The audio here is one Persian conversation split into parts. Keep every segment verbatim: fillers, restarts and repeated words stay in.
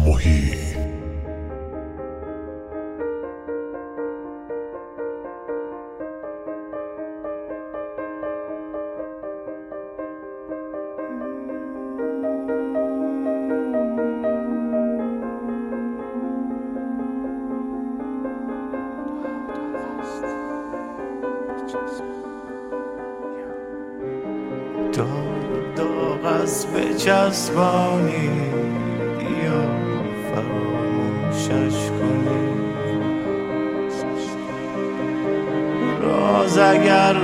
محی داغ داغ از بچسبانی یا فراموشش کنی راز اگر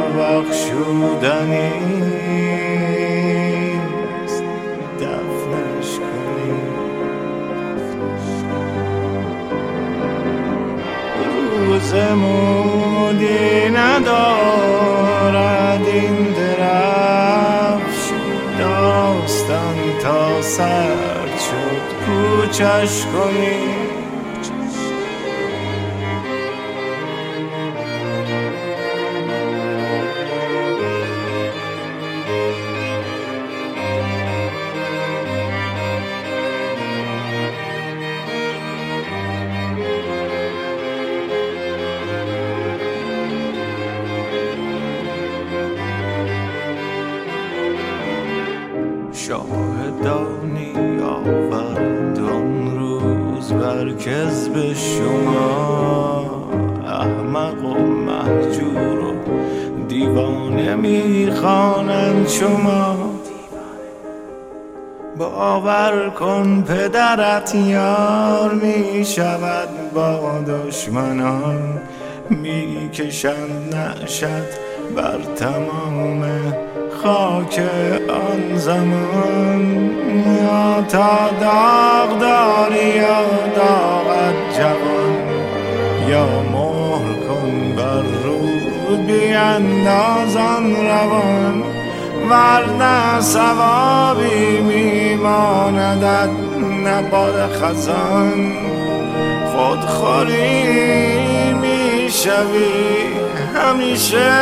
بخشودنیست دفنش کنی روز مودی ندارد این درفش داستان تا سرد شد کوچش کنی شاهدانی آورد آن روز بر کذب شما احمق و مهجور و دیوانه میخوانند شما باور کن پدرت یار میشود با دشمنان میکشند نعشت بر تمام خاک آن زمان یا تا داغ داری یا داغت جوان یا مهر کن بر رود بینداز آن روان ورنه ثوابی میماندت نه باد خزان خودخوری میشوی همیشه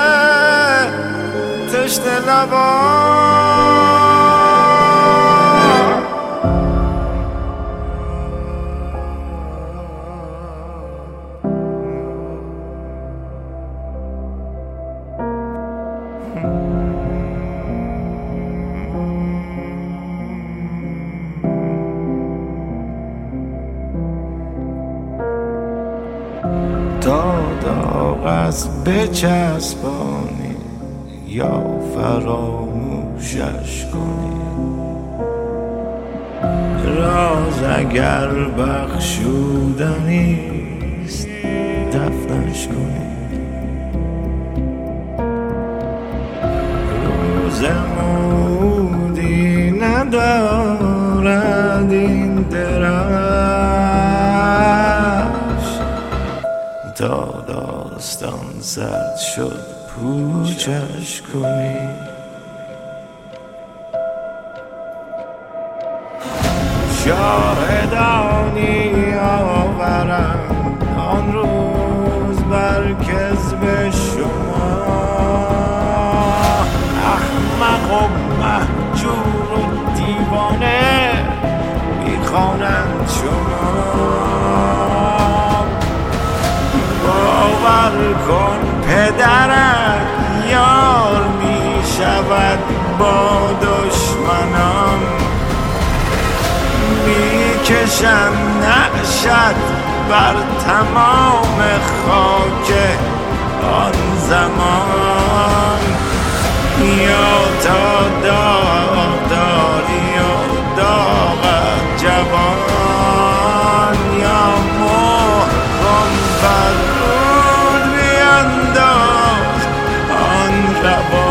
تشنه لبان تا داغ از بچسبانی یا فراموشش کنی راز اگر بخشودنیست دفنش کنی روز مودی ندارد این درفش تا داستان سرد شد پوچش کنی شاهدانی آورند آن روز بر کذب شما احمق و مهجور و دیوانه میخوانند شما باور کن پدرت یار میشود با دشمنان میکشن نعشت بر تمام خاک آن زمان یا تا داغ داری و داغت جوان یا مهر کن بر رود بینداز آن روان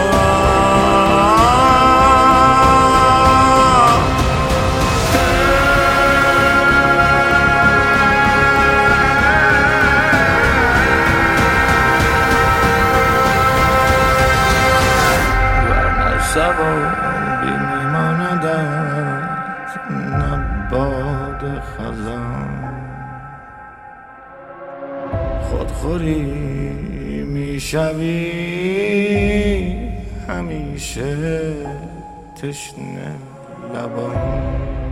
ثوابی میماندت نه باد خزان خودخوری میشوی همیشه تشنه لبان